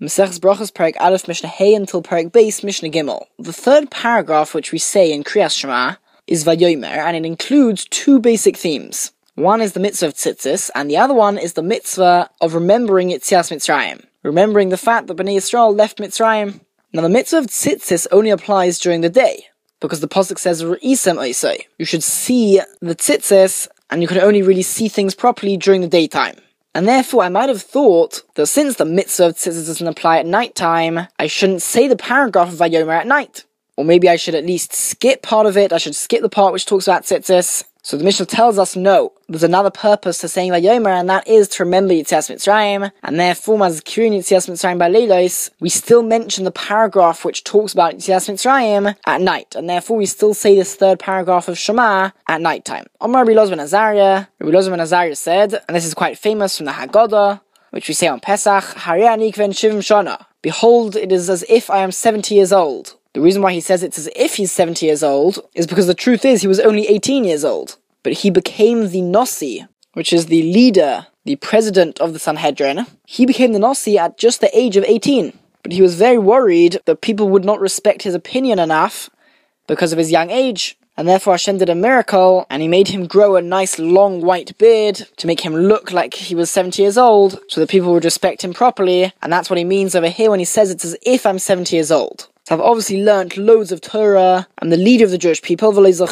Maseches Brachos, Perek Aleph, Mishnah Hey until Perek Beis, Mishnah Gimel. The third paragraph which we say in Kriyas Shema is Vayomer, and it includes two basic themes. One is the mitzvah of tzitzis, and the other one is the mitzvah of remembering Yetzias Mitzrayim, remembering the fact that Bnei Yisrael left Mitzrayim. Now the mitzvah of tzitzis only applies during the day, because the pasuk says Re'isem Oisei. You should see the tzitzis, and you can only really see things properly during the daytime. And therefore I might have thought that since the mitzvah of tzitzis doesn't apply at night time, I shouldn't say the paragraph of Vayomer at night. Or maybe I should at least skip part of it. I should skip the part which talks about tzitzis. So the Mishnah tells us no, there's another purpose to saying Vayomer, and that is to remember Yetzias Mitzrayim. And therefore, Mazkirin Yetzias Mitzrayim by Leilos, we still mention the paragraph which talks about Yetzias Mitzrayim at night, and therefore we still say this third paragraph of Shema at night time. Omar Rabbi Elazar ben Azariah. Rabbi Elazar ben Azariah said, and this is quite famous from the Haggadah, which we say on Pesach, Harei ani kven shivim shana. Behold, it is as if I am 70 years old. The reason why he says it's as if he's 70 years old is because the truth is he was only 18 years old. But he became the Nasi, which is the leader, the president of the Sanhedrin. He became the Nasi at just the age of 18. But he was very worried that people would not respect his opinion enough because of his young age. And therefore Hashem did a miracle, and he made him grow a nice long white beard to make him look like he was 70 years old, so that people would respect him properly. And that's what he means over here when he says it's as if I'm 70 years old. So I've obviously learnt loads of Torah. I'm the leader of the Jewish people.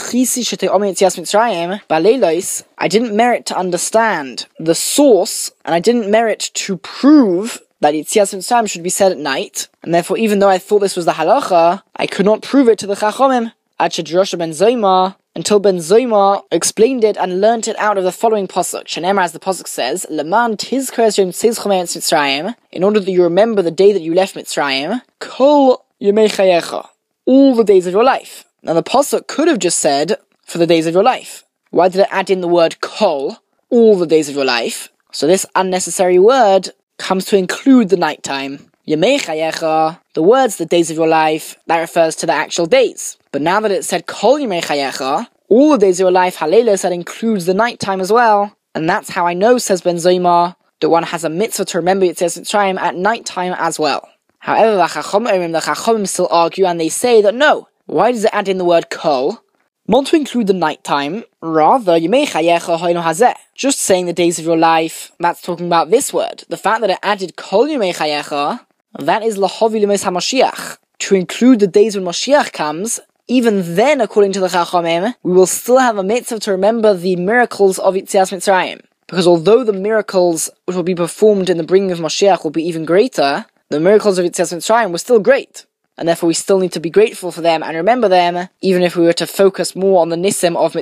I didn't merit to understand the source, and I didn't merit to prove that Yetzias Mitzrayim should be said at night. And therefore, even though I thought this was the halacha, I could not prove it to the Chachomim. Until Ben Zoyma explained it and learnt it out of the following pasuk. Shenemar, as the pasuk says, Leman tizkar es yom tzizchom eretz Mitzrayim, in order that you remember the day that you left Mitzrayim, kol yemei chayecha, all the days of your life. Now the pasuk could have just said, for the days of your life. Why did it add in the word kol, all the days of your life? So this unnecessary word comes to include the night time. Yemei chayecha, the words, the days of your life, that refers to the actual days. But now that it said kol yemei chayecha, all the days of your life, halelos, that includes the night time as well. And that's how I know, says Ben Zoyma, that one has a mitzvah to remember Yetzias Mitzrayim at night time as well. However, the Chachomim still argue, and they say that no, why does it add in the word kol? Not to include the night time, rather, yemei chayecha hoino hazeh. Just saying the days of your life, that's talking about this word. The fact that it added kol yemei chayecha, that is lahovi l'mos haMashiach. To include the days when Mashiach comes, even then, according to the Chachamim, we will still have a mitzvah to remember the miracles of Yetzias Mitzrayim. Because although the miracles which will be performed in the bringing of Mashiach will be even greater, the miracles of Yetzias Mitzrayim were still great. And therefore we still need to be grateful for them and remember them. Even if we were to focus more on the Nisim of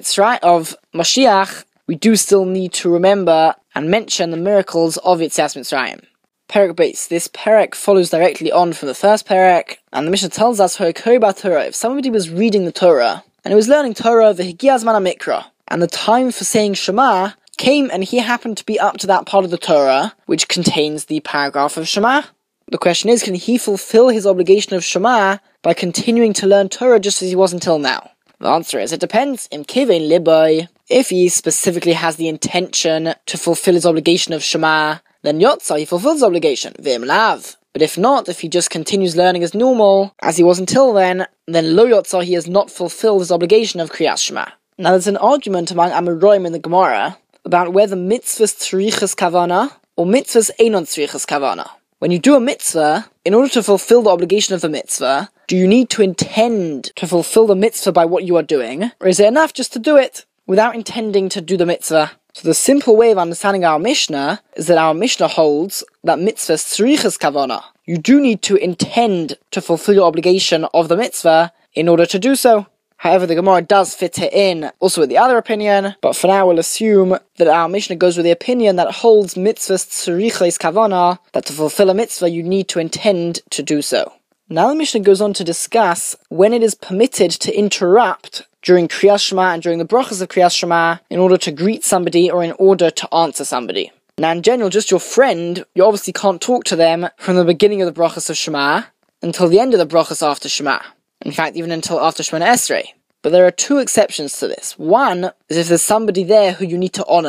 Mashiach, we do still need to remember and mention the miracles of Yetzias Mitzrayim. Perek Beis. This Perek follows directly on from the first Perek, and the Mishnah tells us, Torah, if somebody was reading the Torah, and he was learning Torah, v'higia zman ha'mikra, and the time for saying Shema came, and he happened to be up to that part of the Torah, which contains the paragraph of Shema. The question is, can he fulfill his obligation of Shema by continuing to learn Torah just as he was until now? The answer is, it depends. Im kivein libai, if he specifically has the intention to fulfill his obligation of Shema, then Yotzah, he fulfills his obligation. V'im lav. But if not, if he just continues learning as normal, as he was until then Lo Yotzah, he has not fulfilled his obligation of Kriyas Shema. Now there's an argument among Amoraim in the Gemara about whether mitzvahs tzrichas kavana or mitzvahs einon tzrichas kavana. When you do a mitzvah, in order to fulfill the obligation of the mitzvah, do you need to intend to fulfill the mitzvah by what you are doing? Or is it enough just to do it without intending to do the mitzvah? So the simple way of understanding our Mishnah is that our Mishnah holds that mitzvahs tzrichas kavana. You do need to intend to fulfill your obligation of the mitzvah in order to do so. However, the Gemara does fit it in also with the other opinion, but for now we'll assume that our Mishnah goes with the opinion that holds mitzvahs tzrichas kavana, that to fulfill a mitzvah you need to intend to do so. Now the Mishnah goes on to discuss when it is permitted to interrupt during Kriyas Shema and during the brachas of Kriyas Shema in order to greet somebody or in order to answer somebody. Now in general, just your friend, you obviously can't talk to them from the beginning of the brachas of Shema until the end of the brachas after Shema. In fact, even until after Shemona Esrei. But there are two exceptions to this. One is if there's somebody there who you need to honor,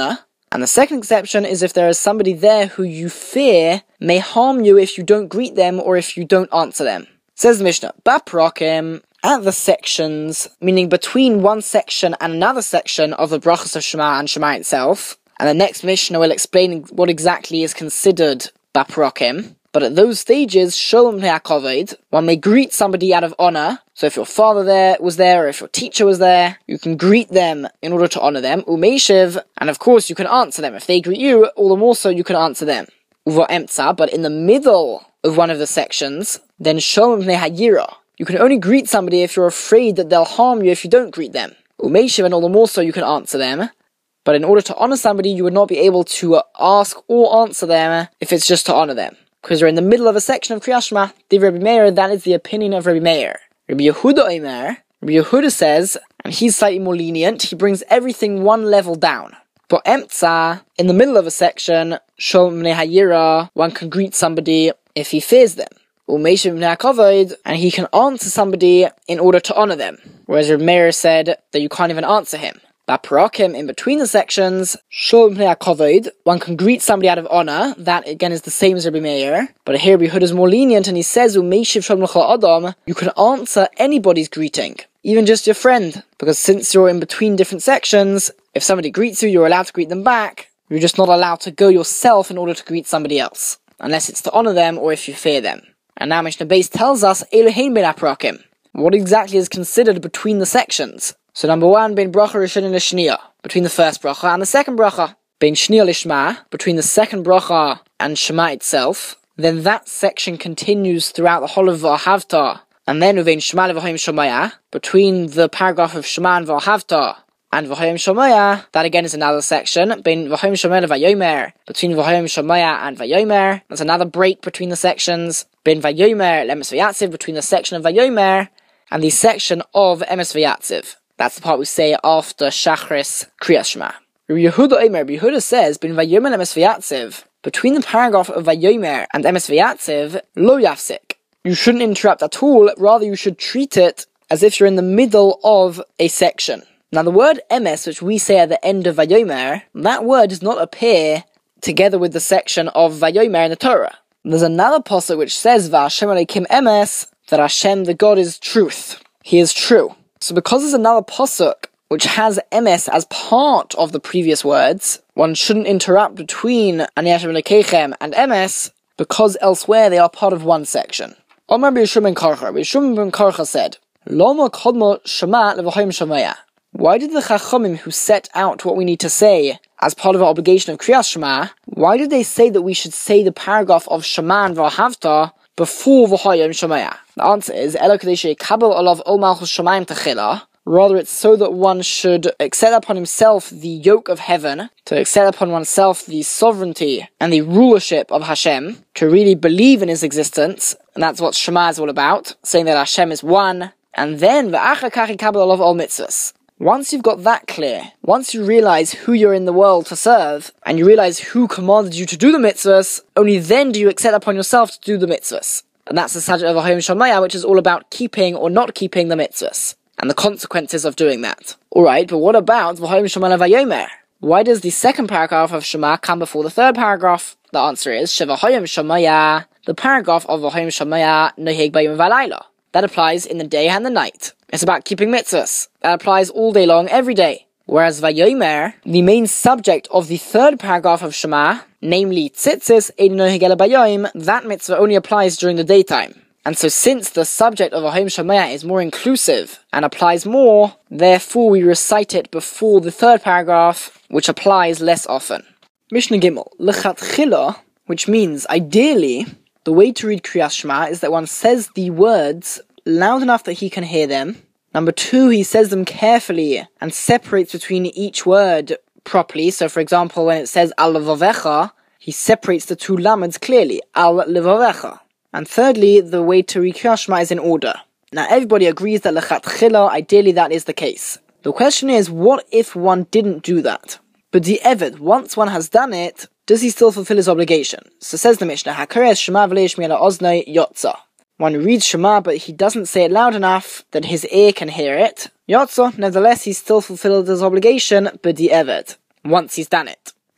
And the second exception is if there is somebody there who you fear may harm you if you don't greet them or if you don't answer them. Says the Mishnah, Baprakim, at the sections, meaning between one section and another section of the brachas of Shema and Shema itself, and the next Mishnah will explain what exactly is considered Baprakim. But at those stages, Sholem Ne'akoved, one may greet somebody out of honor. So if your father was there, or if your teacher was there, you can greet them in order to honor them. Umeishiv, and of course you can answer them. If they greet you, all the more so you can answer them. Uvo Emtza, but in the middle of one of the sections, then Sholem Ne'hayira. You can only greet somebody if you're afraid that they'll harm you if you don't greet them. Umeishiv, and all the more so you can answer them. But in order to honor somebody, you would not be able to ask or answer them if it's just to honor them. Because you're in the middle of a section of Kriyas Shema. The Rabbi Meir, that is the opinion of Rabbi Meir. Rabbi Yehuda Omer, Rabbi Yehuda says, and he's slightly more lenient, he brings everything one level down. But Emtza, in the middle of a section, Sholem Ne'hayira, one can greet somebody if he fears them. Umeishiv Ne'akovod, and he can answer somebody in order to honor them. Whereas Rabbi Meir said that you can't even answer him. Baparakim, in between the sections, Sholem Ne'akovod, one can greet somebody out of honor. That again is the same as Rabbi Meir. But here Rabbi Yehuda is more lenient and he says, Umeishiv Sholem L'chol Adam, you can answer anybody's greeting, even just your friend. Because since you're in between different sections, if somebody greets you, you're allowed to greet them back. You're just not allowed to go yourself in order to greet somebody else, unless it's to honor them or if you fear them. And now Mishnah Beis tells us, Elohein ben Aparakim, what exactly is considered between the sections. So number one, ben bracha rishonin l'shniya, between the first bracha and the second bracha. Ben shniya l'shma, between the second bracha and Shema itself. Then that section continues throughout the whole of V'ahavta. And then uvein Shema le'v'hoyim shomaya, between the paragraph of Shema and V'ahavta and V'hoyim shomaya, that again is another section. Ben v'hoyim shomaya le'vayomer, between V'hoyim shomaya and Vayomer. There's another break between the sections. Ben Vayomer le'emes v'yatziv, between the section of Vayomer and the section of emes v'yatziv. That's the part we say after Shachris Kriyas Shema. Rabbi Yehuda Omer, Rabbi Yehuda says, Ben Vayomer emes v'yatziv, between the paragraph of Vayomer and emes v'yatziv, lo yafsik. You shouldn't interrupt at all, rather you should treat it as if you're in the middle of a section. Now the word emes, which we say at the end of Vayomer, that word does not appear together with the section of Vayomer in the Torah. There's another pasuk which says, V'Hashem Elokim emes, that Hashem, the God, is truth. He is true. So because there's another pasuk which has emes as part of the previous words, one shouldn't interrupt between Ani Hashem Elokechem and emes, because elsewhere they are part of one section. Omar B'Yishum ben Karcha, B'Yishum ben Karcha said, Loma kodmo Shema le'v'hoyim shomaya. Why did the Chachamim who set out what we need to say as part of our obligation of Kriyas Shema, why did they say that we should say the paragraph of Shema and V'ahavta before V'hoyim shomaya? The answer is, Elo kadei she'yekabel olav ol malchus shamayim techila. Rather, it's so that one should accept upon himself the yoke of heaven, to accept upon oneself the sovereignty and the rulership of Hashem, to really believe in his existence, and that's what Shema is all about, saying that Hashem is one, and then v'achar kach yekabel olav ol mitzvahs. Once you've got that clear, once you realize who you're in the world to serve, and you realize who commanded you to do the mitzvahs, only then do you accept upon yourself to do the mitzvahs. And that's the subject of V'hoyim shomaya, which is all about keeping or not keeping the mitzvahs, and the consequences of doing that. Alright, but what about V'hoyim shomaya Vayomer? Why does the second paragraph of Shema come before the third paragraph? The answer is, V'hoyim shomaya, the paragraph of V'hoyim shomaya noheg bayom v'alayla. That applies in the day and the night. It's about keeping mitzvahs. That applies all day long, every day. Whereas Vayomer, the main subject of the third paragraph of Shema, namely tzitzis ein noheg ela bayom, that mitzvah only applies during the daytime. And so since the subject of V'hoyim shomaya is more inclusive and applies more, therefore we recite it before the third paragraph, which applies less often. Mishnah Gimel, lechatchila, which means ideally, the way to read Kriyas Shema is that one says the words loud enough that he can hear them. Number two, he says them carefully and separates between each word properly. So for example, when it says al levavecha, he separates the two lameds clearly, al levavecha. And thirdly, the way to read Kriyas Shema is in order. Now everybody agrees that lechatchila, ideally that is the case. The question is, what if one didn't do that? But the Eved, once one has done it, does he still fulfill his obligation? So says the Mishnah, Hakores Shema v'lo yishmi ela oznoi yotza. One reads Shema, but he doesn't say it loud enough that his ear can hear it. Yotza, nevertheless, he still fulfilled his obligation, but the Eved, once he's done it.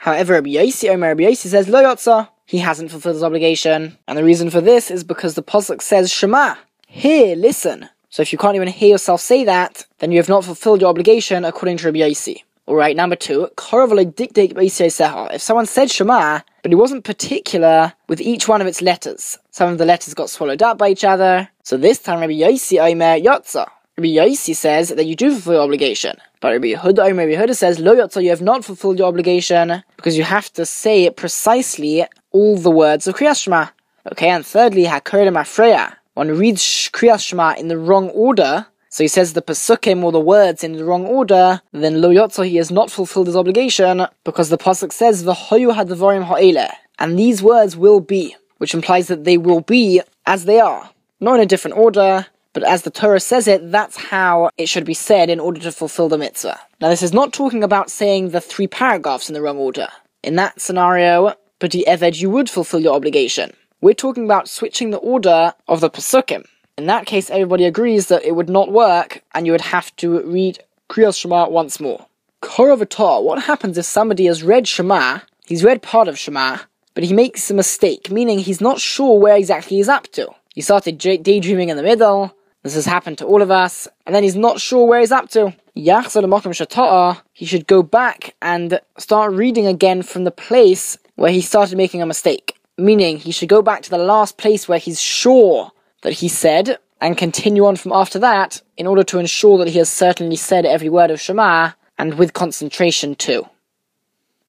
However, Rabbi Yossi says, Lo yotza, he hasn't fulfilled his obligation. And the reason for this is because the pasuk says, Shema, hear, listen. So if you can't even hear yourself say that, then you have not fulfilled your obligation according to Rabbi Yossi. Alright, number 2, if someone said Shema, but he wasn't particular with each one of its letters. Some of the letters got swallowed up by each other. So this time Rabbi Yossi Omer Yotza. Rabbi Yossi says that you do fulfill your obligation. But Rabbi Yehuda says, Lo Yotza, you have not fulfilled your obligation, because you have to say precisely all the words of Kriyas Shema. Okay, and thirdly, Hakodim Afreya. One reads Kriyas Shema in the wrong order, so he says the Pesukim or the words in the wrong order, then Lo Yotza, he has not fulfilled his obligation, because the Pasuk says, V'hoyu hadvarim ha'eleh, and these words will be, which implies that they will be as they are. Not in a different order, but as the Torah says it, that's how it should be said in order to fulfill the mitzvah. Now this is not talking about saying the 3 paragraphs in the wrong order. In that scenario, B'di Eved, you would fulfill your obligation. We're talking about switching the order of the Pesukim. In that case, everybody agrees that it would not work, and you would have to read Kriyas Shema once more. Koravatah, what happens if somebody has read Shema, he's read part of Shema, but he makes a mistake, meaning he's not sure where exactly he's up to. He started daydreaming in the middle, this has happened to all of us, and then he's not sure where he's up to. He should go back and start reading again from the place where he started making a mistake. Meaning, he should go back to the last place where he's sure that he said, and continue on from after that, in order to ensure that he has certainly said every word of Shema, and with concentration too.